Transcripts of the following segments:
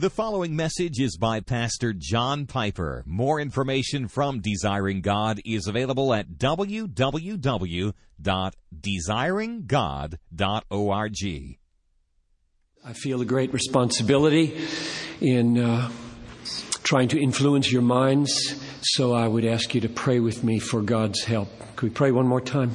The following message is by Pastor John Piper. More information from Desiring God is available at www.desiringgod.org. I feel a great responsibility in trying to influence your minds, so I would ask you to pray with me for God's help. Could we pray one more time?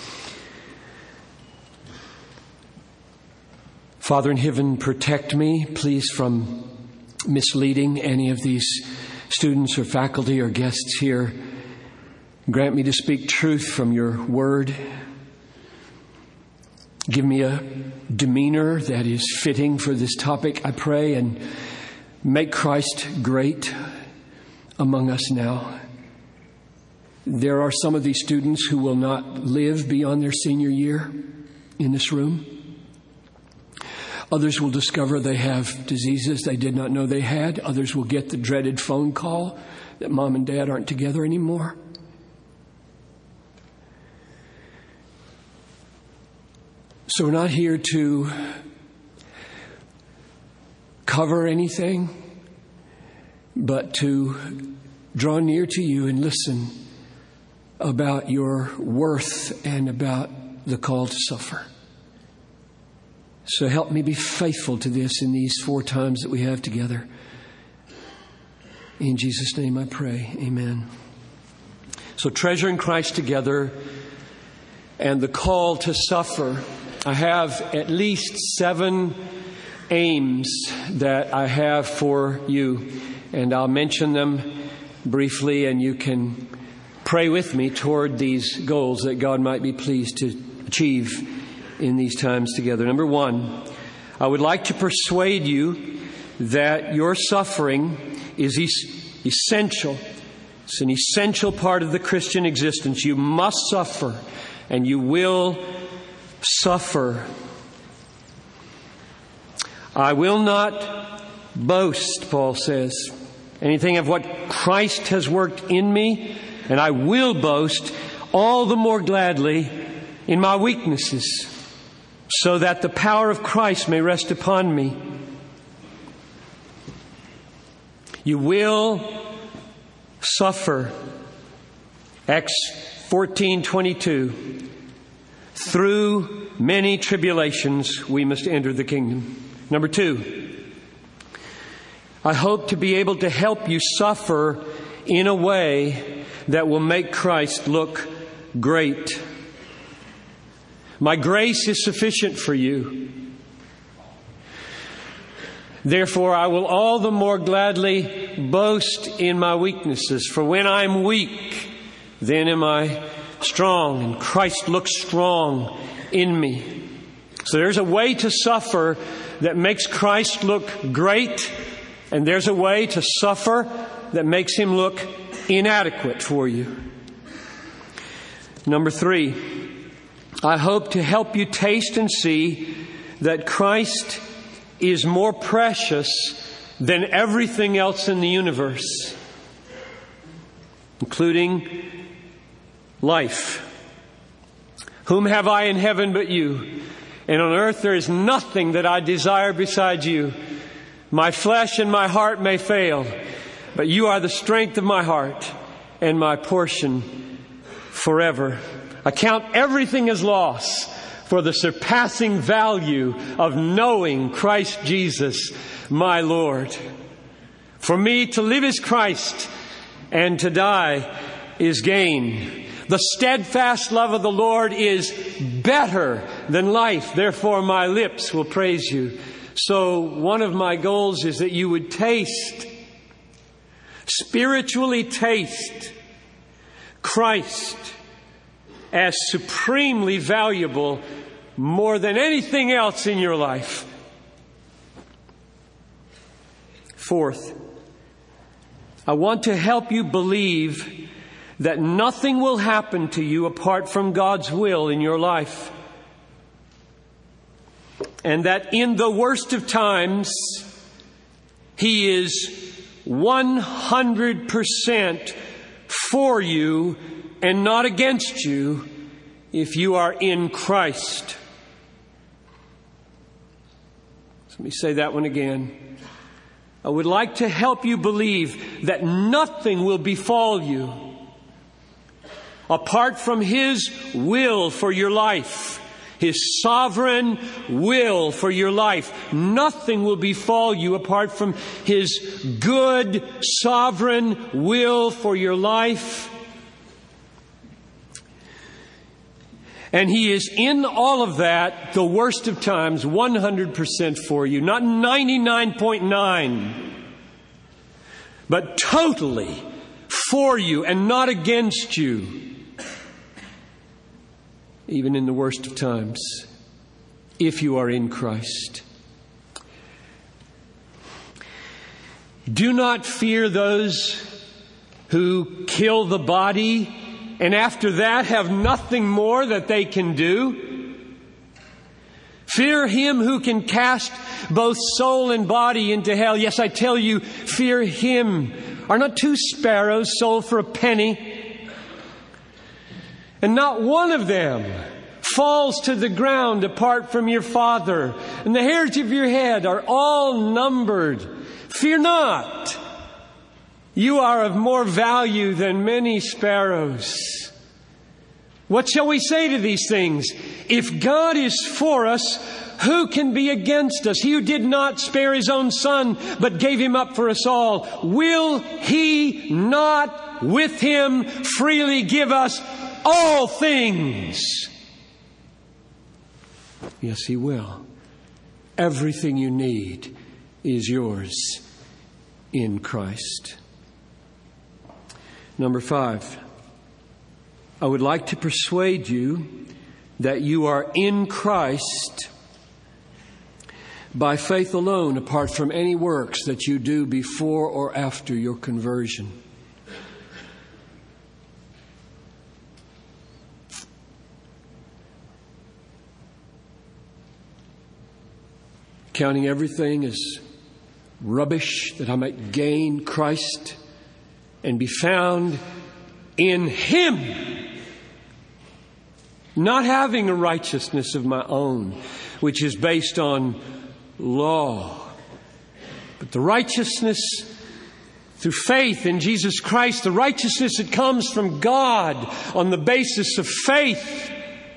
Father in heaven, protect me, please, from misleading any of these students or faculty or guests here. Grant me to speak truth from your word. Give me a demeanor that is fitting for this topic, I pray, and make Christ great among us now. There are some of these students who will not live beyond their senior year in this room. Others will discover they have diseases they did not know they had. Others will get the dreaded phone call that mom and dad aren't together anymore. So we're not here to cover anything, but to draw near to you and listen about your worth and about the call to suffer. So help me be faithful to this in these 4 times that we have together. In Jesus' name I pray. Amen. So treasuring Christ together and the call to suffer. I have at least 7 aims that I have for you, and I'll mention them briefly, and you can pray with me toward these goals that God might be pleased to achieve in these times together. Number 1, I would like to persuade you that your suffering is essential. It's an essential part of the Christian existence. You must suffer, and you will suffer. I will not boast, Paul says, anything of what Christ has worked in me, and I will boast all the more gladly in my weaknesses, so that the power of Christ may rest upon me. You will suffer. Acts 14:22. Through many tribulations we must enter the kingdom. Number 2, I hope to be able to help you suffer in a way that will make Christ look great. My grace is sufficient for you. Therefore, I will all the more gladly boast in my weaknesses. For when I am weak, then am I strong, and Christ looks strong in me. So there's a way to suffer that makes Christ look great, and there's a way to suffer that makes Him look inadequate for you. Number 3, I hope to help you taste and see that Christ is more precious than everything else in the universe, including life. Whom have I in heaven but you? And on earth there is nothing that I desire besides you. My flesh and my heart may fail, but you are the strength of my heart and my portion forever. I count everything as loss for the surpassing value of knowing Christ Jesus, my Lord. For me to live is Christ, and to die is gain. The steadfast love of the Lord is better than life. Therefore, my lips will praise you. So one of my goals is that you would taste, spiritually taste Christ as supremely valuable, more than anything else in your life. 4th, I want to help you believe that nothing will happen to you apart from God's will in your life. And that in the worst of times, He is 100% for you and not against you if you are in Christ. So let me say that one again. I would like to help you believe that nothing will befall you apart from His will for your life. His sovereign will for your life. Nothing will befall you apart from His good, sovereign will for your life. And He is in all of that, the worst of times, 100% for you. Not 99.9, but totally for you and not against you. Even in the worst of times, if you are in Christ. Do not fear those who kill the body and after that have nothing more that they can do. Fear Him who can cast both soul and body into hell. Yes, I tell you, fear Him. Are not 2 sparrows sold for a penny? And not one of them falls to the ground apart from your Father. And the hairs of your head are all numbered. Fear not. You are of more value than many sparrows. What shall we say to these things? If God is for us, who can be against us? He who did not spare His own Son, but gave Him up for us all, will He not with Him freely give us all things? Yes, He will. Everything you need is yours in Christ. Number 5, I would like to persuade you that you are in Christ by faith alone, apart from any works that you do before or after your conversion. Counting everything as rubbish that I might gain Christ and be found in Him, not having a righteousness of my own, which is based on law, but the righteousness through faith in Jesus Christ, the righteousness that comes from God on the basis of faith.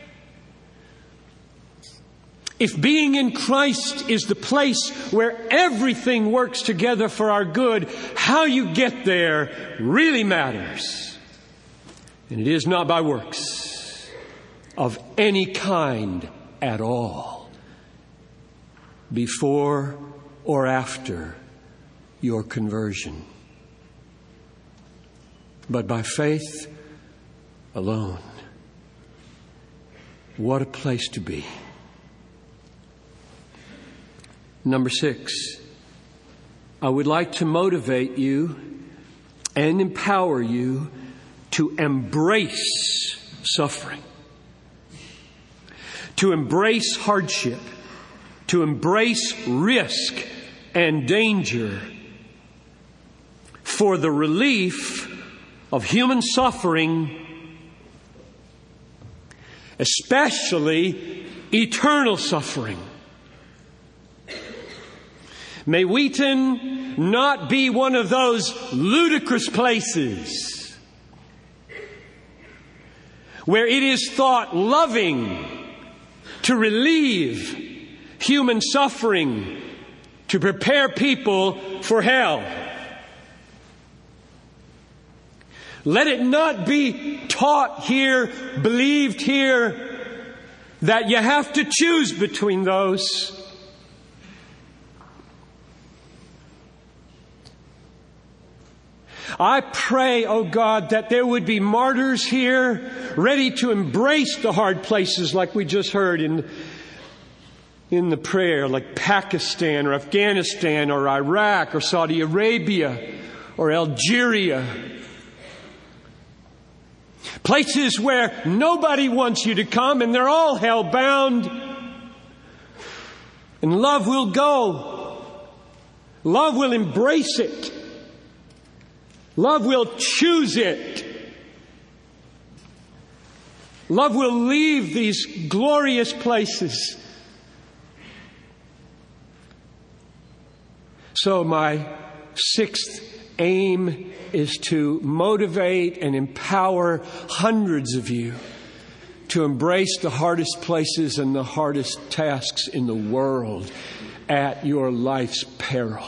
If being in Christ is the place where everything works together for our good, how you get there really matters. And it is not by works of any kind at all, before or after your conversion, but by faith alone. What a place to be. Number 6, I would like to motivate you and empower you to embrace suffering, to embrace hardship, to embrace risk and danger for the relief of human suffering, especially eternal suffering. May Wheaton not be one of those ludicrous places where it is thought loving to relieve human suffering, to prepare people for hell. Let it not be taught here, believed here, that you have to choose between those. I pray, oh God, that there would be martyrs here ready to embrace the hard places like we just heard in the prayer, like Pakistan or Afghanistan or Iraq or Saudi Arabia or Algeria. Places where nobody wants you to come and they're all hell-bound. And love will go. Love will embrace it. Love will choose it. Love will leave these glorious places So my sixth aim is to motivate and empower hundreds of you to embrace the hardest places and the hardest tasks in the world at your life's peril.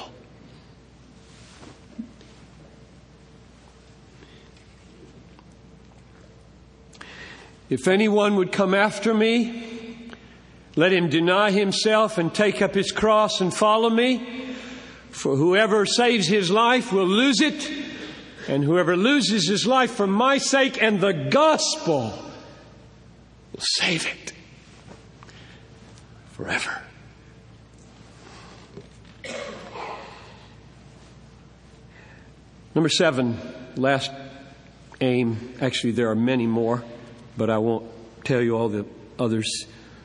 If anyone would come after me, let him deny himself and take up his cross and follow me. For whoever saves his life will lose it, and whoever loses his life for my sake and the gospel will save it forever. Number 7, last aim. Actually, there are many more, but I won't tell you all the others.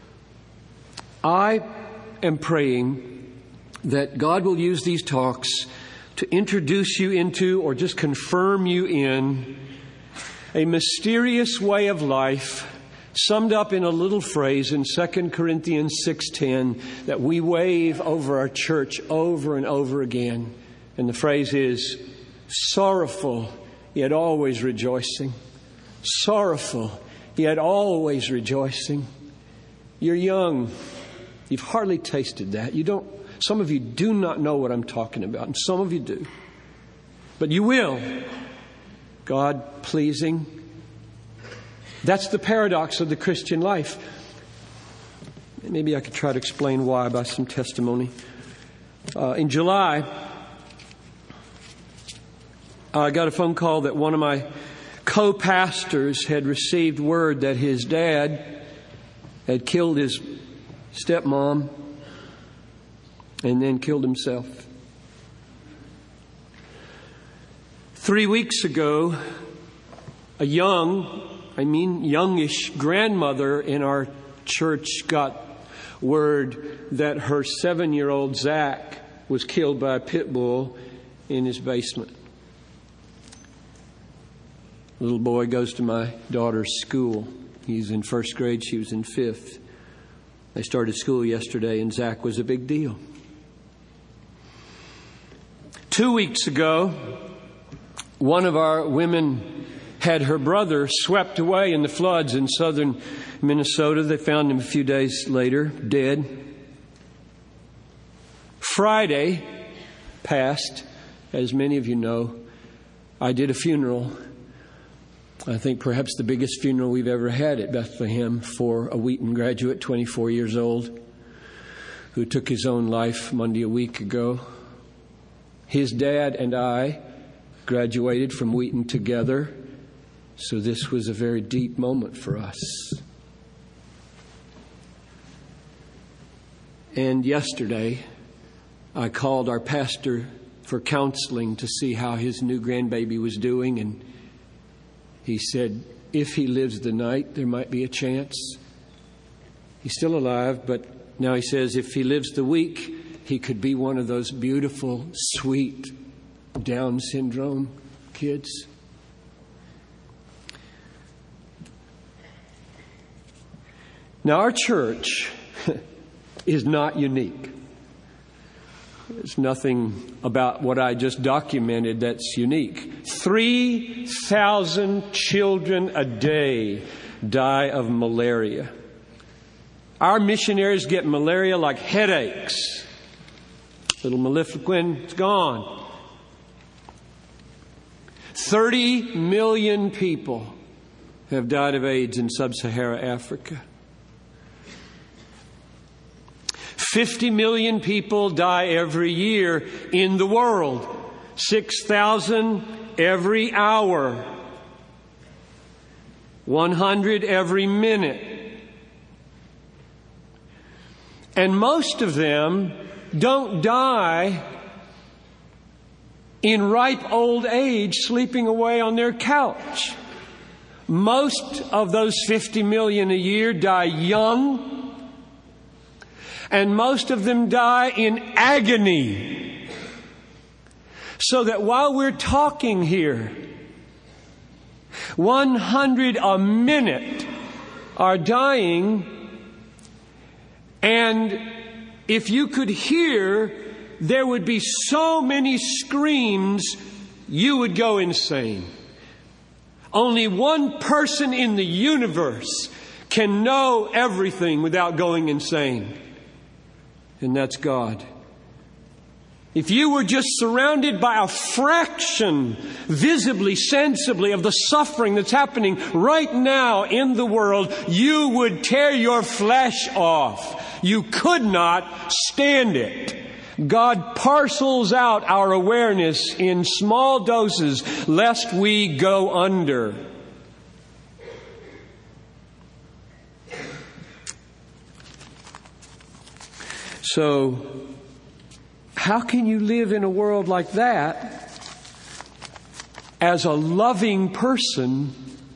I am praying that God will use these talks to introduce you into, or just confirm you in, a mysterious way of life summed up in a little phrase in 2 Corinthians 6:10 that we wave over our church over and over again. And the phrase is, sorrowful, yet always rejoicing. Sorrowful, yet always rejoicing. You're young. You've hardly tasted that. Some of you do not know what I'm talking about, and some of you do. But you will. God pleasing. That's the paradox of the Christian life. Maybe I could try to explain why by some testimony. In July, I got a phone call that one of my co-pastors had received word that his dad had killed his stepmom and then killed himself. 3 weeks ago, a youngish grandmother in our church got word that her 7-year-old Zach was killed by a pit bull in his basement. The little boy goes to my daughter's school. He's in 1st grade. She was in 5th. They started school yesterday, and Zach was a big deal. 2 weeks ago, one of our women had her brother swept away in the floods in southern Minnesota. They found him a few days later, dead. Friday passed, as many of you know. I did a funeral. I think perhaps the biggest funeral we've ever had at Bethlehem for a Wheaton graduate, 24 years old, who took his own life Monday a week ago. His dad and I graduated from Wheaton together, so this was a very deep moment for us. And yesterday, I called our pastor for counseling to see how his new grandbaby was doing, and he said, if he lives the night, there might be a chance. He's still alive, but now he says if he lives the week, he could be one of those beautiful, sweet Down syndrome kids. Now, our church is not unique. There's nothing about what I just documented that's unique. 3,000 children a day die of malaria. Our missionaries get malaria like headaches. Little Malefiquin, it's gone. 30 million people have died of AIDS in sub-Saharan Africa. 50 million people die every year in the world. 6,000 every hour. 100 every minute. And most of them don't die in ripe old age sleeping away on their couch. Most of those 50 million a year die young, and most of them die in agony. So that while we're talking here, 100 a minute are dying, and if you could hear there would be so many screams, you would go insane. Only one person in the universe can know everything without going insane. And that's God. If you were just surrounded by a fraction, visibly, sensibly, of the suffering that's happening right now in the world, you would tear your flesh off. You could not stand it. God parcels out our awareness in small doses, lest we go under. So, how can you live in a world like that as a loving person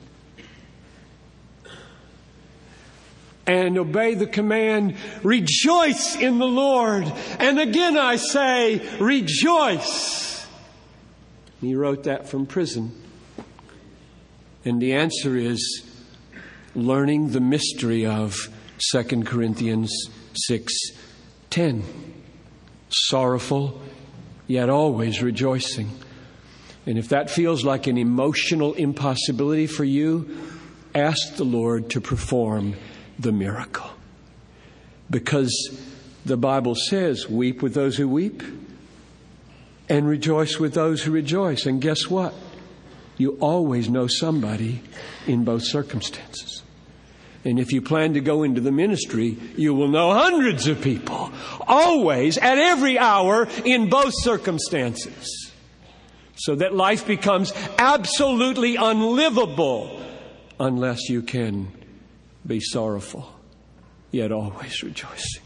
and obey the command, rejoice in the Lord? And again I say, rejoice. He wrote that from prison. And the answer is learning the mystery of 2 Corinthians 6:10. Sorrowful, yet always rejoicing. And if that feels like an emotional impossibility for you, ask the Lord to perform the miracle. Because the Bible says, weep with those who weep and rejoice with those who rejoice. And guess what? You always know somebody in both circumstances. And if you plan to go into the ministry, you will know hundreds of people, always, at every hour, in both circumstances. So that life becomes absolutely unlivable unless you can be sorrowful, yet always rejoicing.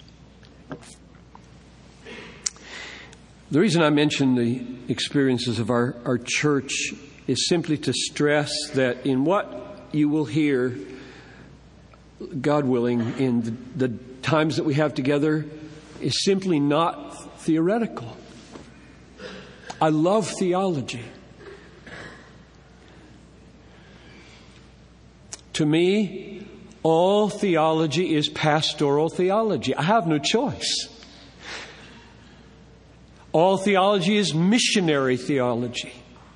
The reason I mention the experiences of our church is simply to stress that in what you will hear, God willing, in the times that we have together, is simply not theoretical. I love theology. To me, all theology is pastoral theology. I have no choice. All theology is missionary theology.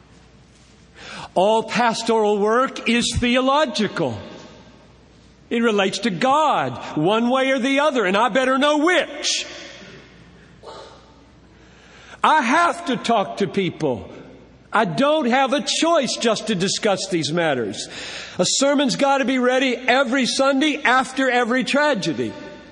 All pastoral work is theological. It relates to God, one way or the other, and I better know which. I have to talk to people. I don't have a choice just to discuss these matters. A sermon's got to be ready every Sunday after every tragedy.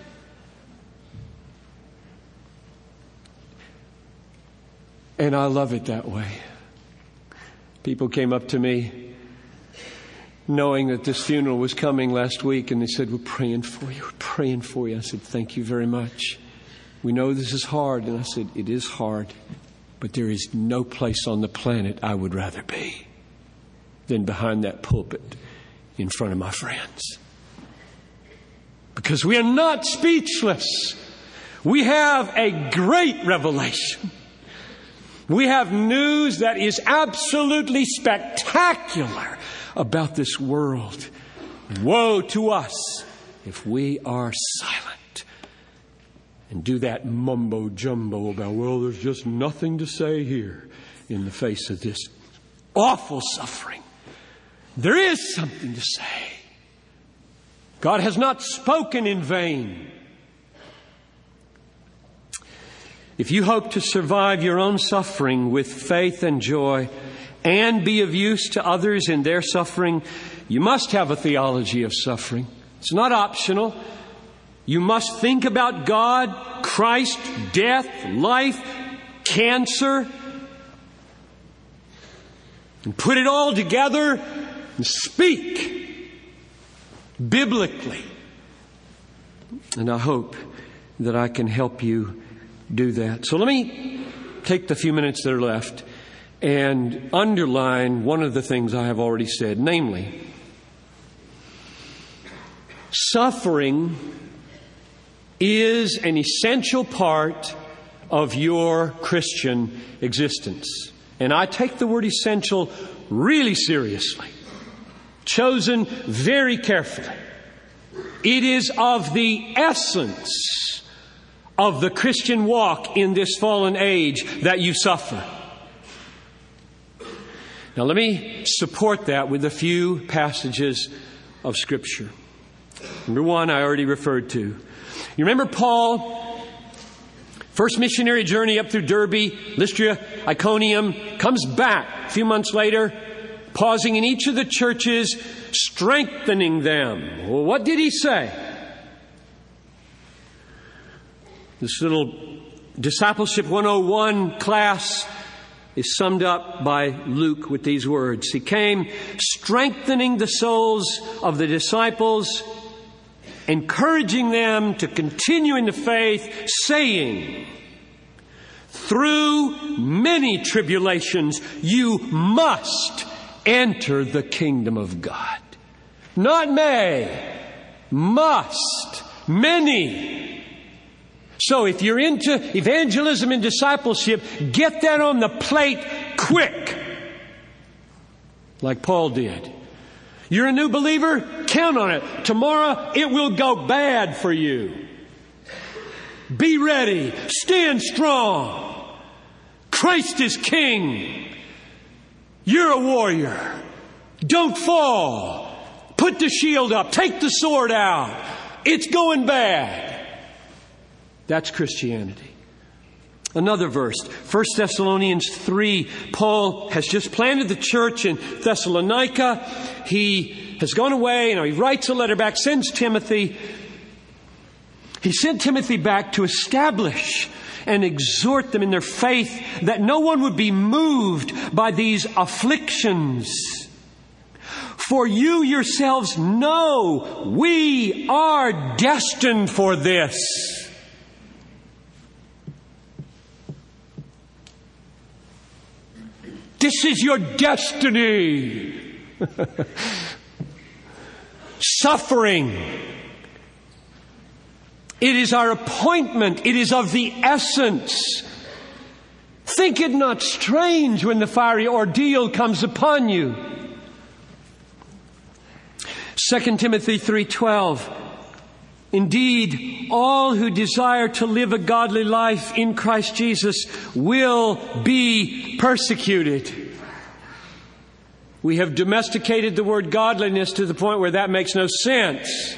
And I love it that way. People came up to me knowing that this funeral was coming last week, and they said, we're praying for you. We're praying for you. I said, thank you very much. We know this is hard. And I said, it is hard, but there is no place on the planet I would rather be than behind that pulpit in front of my friends. Because we are not speechless. We have a great revelation. We have news that is absolutely spectacular about this world. Woe to us if we are silent and do that mumbo jumbo about, well, there's just nothing to say here in the face of this awful suffering. There is something to say. God has not spoken in vain. If you hope to survive your own suffering with faith and joy and be of use to others in their suffering, you must have a theology of suffering. It's not optional. You must think about God, Christ, death, life, cancer, and put it all together and speak biblically. And I hope that I can help you do that. So let me take the few minutes that are left and underline one of the things I have already said, namely, suffering is an essential part of your Christian existence. And I take the word essential really seriously, chosen very carefully. It is of the essence of the Christian walk in this fallen age that you suffer. Now let me support that with a few passages of Scripture. Number one, I already referred to. You remember Paul, first missionary journey up through Derbe, Lystra, Iconium, comes back a few months later, pausing in each of the churches, strengthening them. Well, what did he say? This little Discipleship 101 class is summed up by Luke with these words. He came strengthening the souls of the disciples, encouraging them to continue in the faith, saying, through many tribulations you must enter the kingdom of God. Not may, must, many. So if you're into evangelism and discipleship, get that on the plate quick, like Paul did. You're a new believer? Count on it. Tomorrow it will go bad for you. Be ready. Stand strong. Christ is King. You're a warrior. Don't fall. Put the shield up. Take the sword out. It's going bad. That's Christianity. Another verse, 1 Thessalonians 3. Paul has just planted the church in Thessalonica. He has gone away. He writes a letter back, sends Timothy. He sent Timothy back to establish and exhort them in their faith, that no one would be moved by these afflictions. For you yourselves know we are destined for this. This is your destiny. Suffering. It is our appointment. It is of the essence. Think it not strange when the fiery ordeal comes upon you. 2 Timothy 3:12. Indeed, all who desire to live a godly life in Christ Jesus will be persecuted. We have domesticated the word godliness to the point where that makes no sense.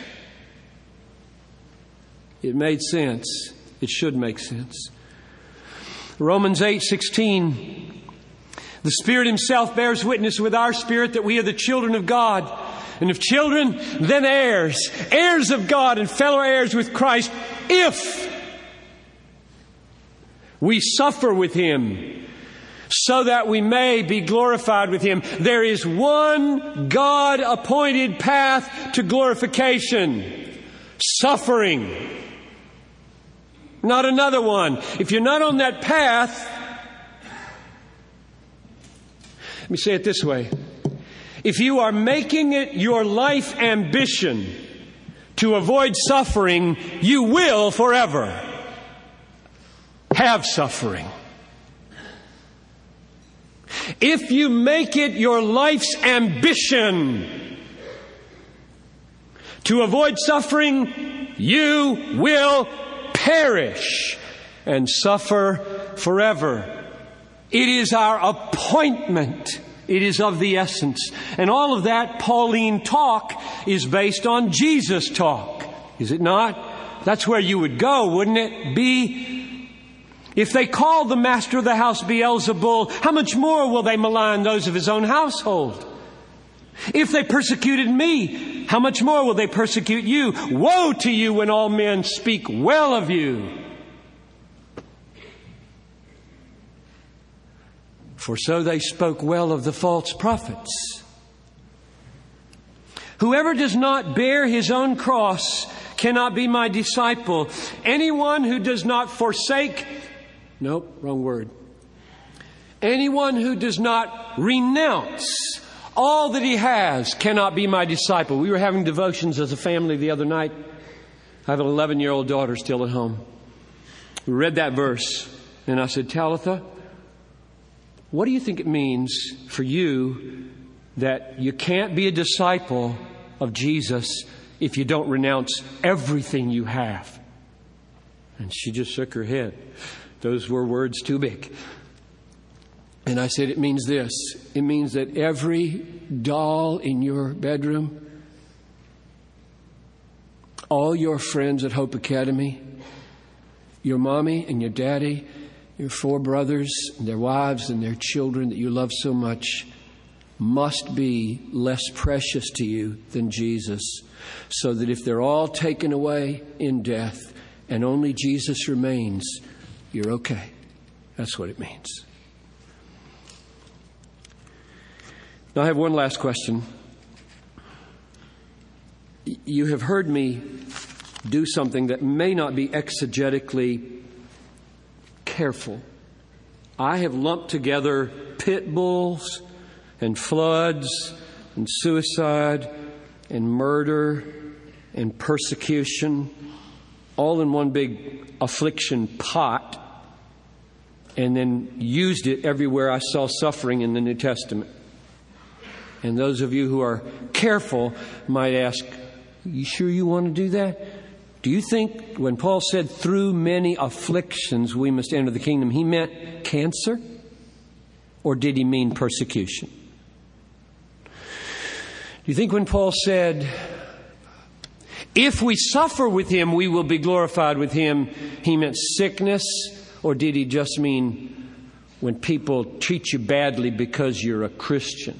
It made sense. It should make sense. Romans 8:16. The Spirit Himself bears witness with our spirit that we are the children of God. And if children, then heirs, heirs of God and fellow heirs with Christ, if we suffer with Him, so that we may be glorified with Him. There is one God-appointed path to glorification. Suffering. Not another one. If you're not on that path, let me say it this way. If you are making it your life ambition to avoid suffering, you will forever have suffering. If you make it your life's ambition to avoid suffering, you will perish and suffer forever. It is our appointment. It is of the essence. And all of that Pauline talk is based on Jesus talk. Is it not? That's where you would go, wouldn't it be? If they call the master of the house Beelzebul, how much more will they malign those of his own household? If they persecuted me, how much more will they persecute you? Woe to you when all men speak well of you. For so they spoke well of the false prophets. Whoever does not bear his own cross cannot be my disciple. Anyone who does not forsake... Nope, wrong word. Anyone who does not renounce all that he has cannot be my disciple. We were having devotions as a family the other night. I have an 11-year-old daughter still at home. We read that verse and I said, Talitha, what do you think it means for you that you can't be a disciple of Jesus if you don't renounce everything you have? And she just shook her head. Those were words too big. And I said, it means this. It means that every doll in your bedroom, all your friends at Hope Academy, your mommy and your daddy, your 4 brothers, and their wives and their children that you love so much, must be less precious to you than Jesus, so that if they're all taken away in death and only Jesus remains, you're okay. That's what it means. Now I have one last question. You have heard me do something that may not be exegetically careful. I have lumped together pit bulls and floods and suicide and murder and persecution all in one big affliction pot, and then used it everywhere I saw suffering in the New Testament. And those of you who are careful might ask, you sure you want to do that? Do you think when Paul said through many afflictions we must enter the kingdom, he meant cancer? Or did he mean persecution? Do you think when Paul said, if we suffer with him, we will be glorified with him, he meant sickness? Or did he just mean when people treat you badly because you're a Christian?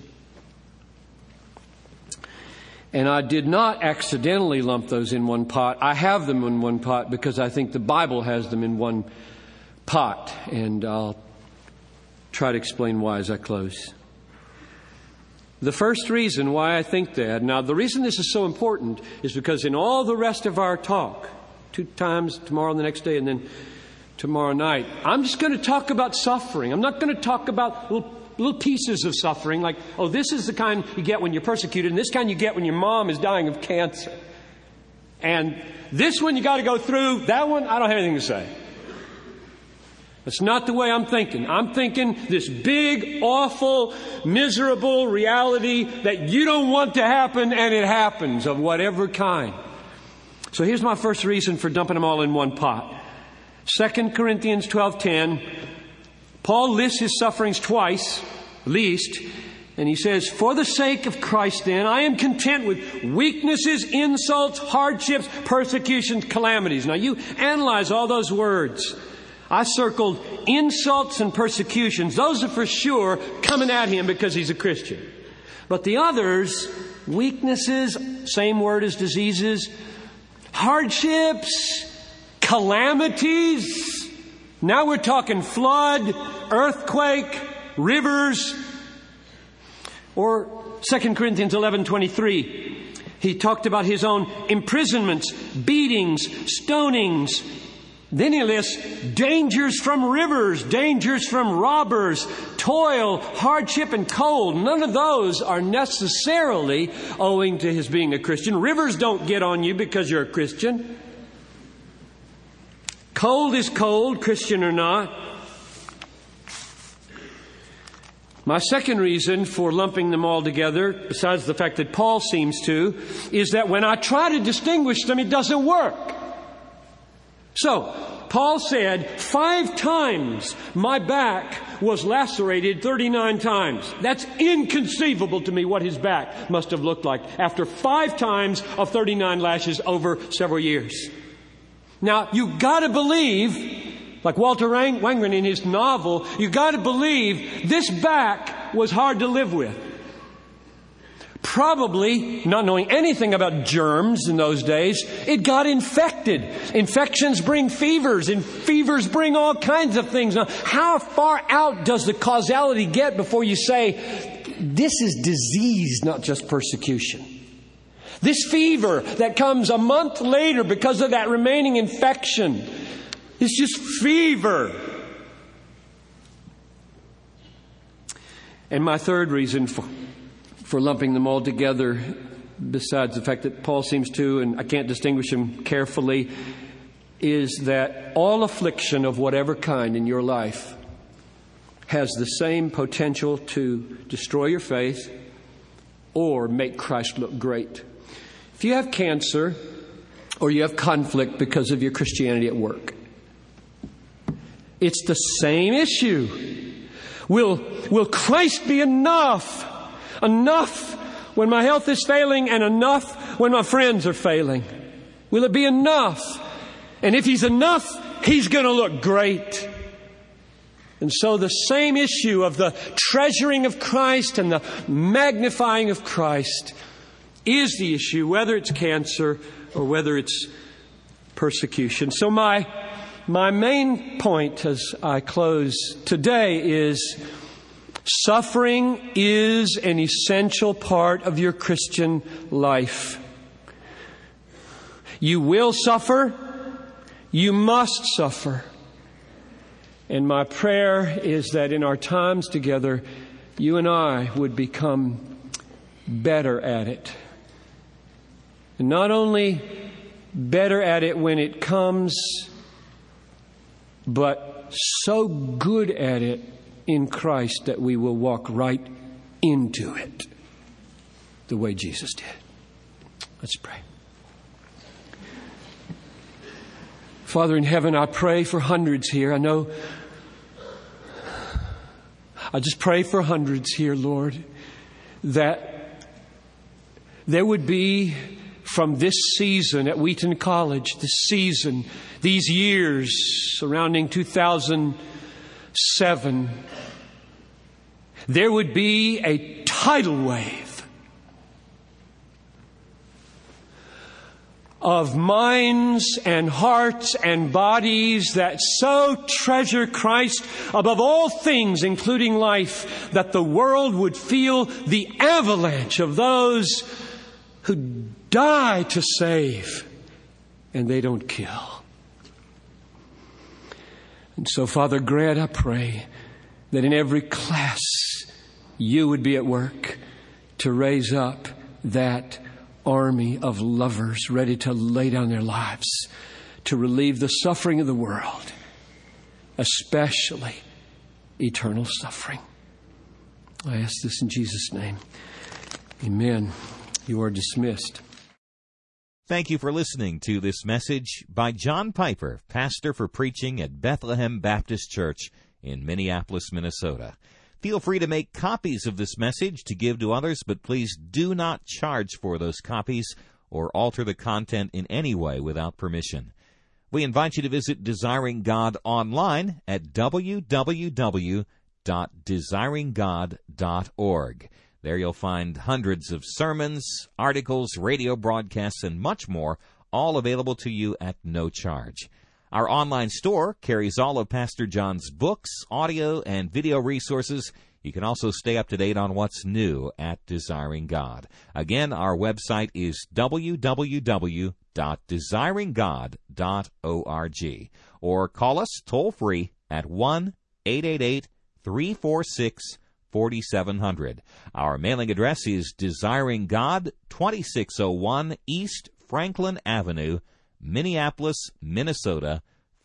And I did not accidentally lump those in one pot. I have them in one pot because I think the Bible has them in one pot. And I'll try to explain why as I close. The first reason why I think that, now the reason this is so important is because in all the rest of our talk, 2 times tomorrow and the next day and then tomorrow night, I'm just going to talk about suffering. I'm not going to talk about little pieces of suffering like, oh, this is the kind you get when you're persecuted and this kind you get when your mom is dying of cancer. And this one you got to go through, that one, I don't have anything to say. That's not the way I'm thinking. I'm thinking this big, awful, miserable reality that you don't want to happen and it happens of whatever kind. So here's my first reason for dumping them all in one pot. 2 Corinthians 12:10. Paul lists his sufferings twice, at least, and he says, for the sake of Christ then, I am content with weaknesses, insults, hardships, persecutions, calamities. Now you analyze all those words. I circled insults and persecutions. Those are for sure coming at him because he's a Christian. But the others, weaknesses, same word as diseases, hardships, calamities. Now we're talking flood, earthquake, rivers. Or 2 Corinthians 11:23. He talked about his own imprisonments, beatings, stonings. Then he lists dangers from rivers, dangers from robbers, toil, hardship, and cold. None of those are necessarily owing to his being a Christian. Rivers don't get on you because you're a Christian. Cold is cold, Christian or not. My second reason for lumping them all together, besides the fact that Paul seems to, is that when I try to distinguish them, it doesn't work. So, Paul said, 5 times my back was lacerated 39 times. That's inconceivable to me what his back must have looked like after 5 times of 39 lashes over several years. Now, you gotta believe, like Walter Wangerin in his novel, you gotta believe this back was hard to live with. Probably, not knowing anything about germs in those days, it got infected. Infections bring fevers, and fevers bring all kinds of things. Now, how far out does the causality get before you say, this is disease, not just persecution? This fever that comes a month later because of that remaining infection, it's just fever. And my third reason for lumping them all together, besides the fact that Paul seems to, and I can't distinguish them carefully, is that all affliction of whatever kind in your life has the same potential to destroy your faith or make Christ look great. If you have cancer or you have conflict because of your Christianity at work, It's the same issue. Will Christ be enough? Enough when my health is failing and enough when my friends are failing? Will it be enough? And if He's enough, He's going to look great. And so the same issue of the treasuring of Christ and the magnifying of Christ is the issue, whether it's cancer or whether it's persecution. So my main point as I close today is suffering is an essential part of your Christian life. You will suffer. You must suffer. And my prayer is that in our times together, you and I would become better at it. And not only better at it when it comes, but so good at it in Christ that we will walk right into it the way Jesus did. Let's pray. Father in heaven, I pray for hundreds here. I just pray for hundreds here, Lord, that there would be from this season at Wheaton College, these years surrounding 2007, there would be a tidal wave of minds and hearts and bodies that so treasure Christ above all things, including life, that the world would feel the avalanche of those who die to save and they don't kill. And so, Father, grant, I pray, that in every class you would be at work to raise up that army of lovers ready to lay down their lives to relieve the suffering of the world, especially eternal suffering. I ask this in Jesus' name. Amen. You are dismissed. Thank you for listening to this message by John Piper, pastor for preaching at Bethlehem Baptist Church in Minneapolis, Minnesota. Feel free to make copies of this message to give to others, but please do not charge for those copies or alter the content in any way without permission. We invite you to visit Desiring God online at www.desiringgod.org. There you'll find hundreds of sermons, articles, radio broadcasts, and much more, all available to you at no charge. Our online store carries all of Pastor John's books, audio, and video resources. You can also stay up to date on what's new at Desiring God. Again, our website is www.desiringgod.org. Or call us toll-free at 1-888-346-4700. Our mailing address is Desiring God, 2601 East Franklin Avenue, Minneapolis, Minnesota,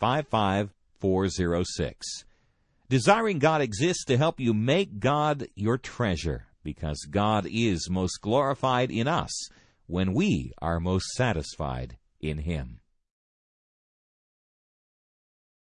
55406. Desiring God exists to help you make God your treasure, because God is most glorified in us when we are most satisfied in Him.